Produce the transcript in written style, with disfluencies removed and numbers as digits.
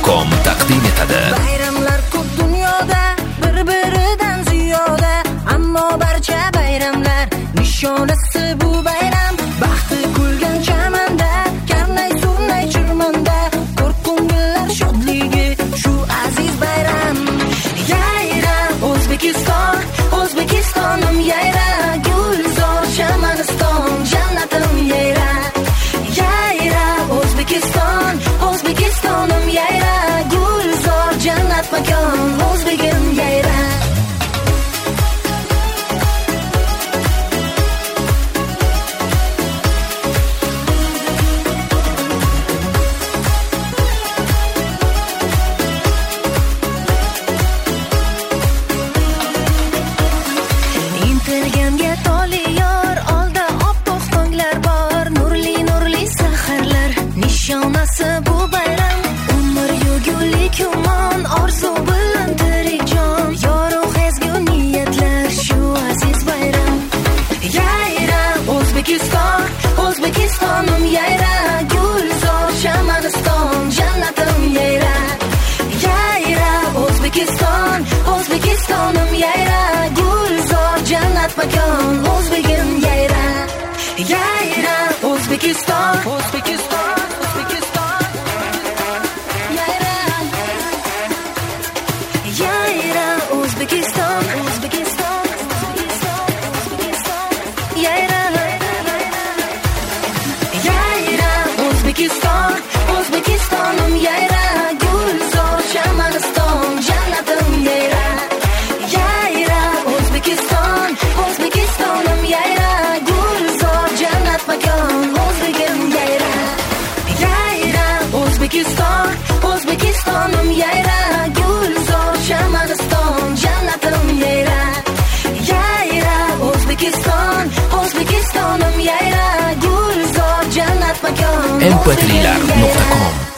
nuqta.com taqdim etadi. Bayramlar ko'p dunyoda, bir-biridan ziyoda, ammo barcha bayramlar nishonasi bu bayram. Baxti kulgan chamanda, karnay surnay chirmanda, ko'rko'ngillar shodligi shu aziz bayram. Yayra O'zbekiston, O'zbekistonim yayra, gulzor Chamaniston, jannatim yayra. Yayra O'zbekiston, O'zbekistonim yayra, gulzor jannat makon, o'zbegim yayra. Intilganga toli yor, olda oppoq tonglar bor, nurli saharlar nishonasi bu bayram. Umr yugulik umon, orzu bilan tirik jon, yorug' ezgu niyatlar shu aziz bayram. Yayra O'zbekiston, O'zbekistonim yayra, gulzor Chamaniston, jannatim yayra. Yayra O'zbekiston, O'zbekistonim yayra, gulzor jannat makon, o'zbegim yayra. Yayra O'zbekiston, O'zbekiston, O'zbekiston yayra. Yayra O'zbekiston, O'zbekiston, O'zbekiston yayra. Yayra O'zbekiston, O'zbekistonim yayra, gulzor Chamaniston, jannatim yayra. Yayra O'zbekiston, O'zbekistonim yayra, gulzor jannat makon, o'zbegim yayra. Yayra O'zbekiston, O'zbekistonim yayra, gulzor Chamaniston, jannatim yayra. Yayra O'zbekiston, O'zbekistonim yayra, gulzor jannat makon, mp3lar.com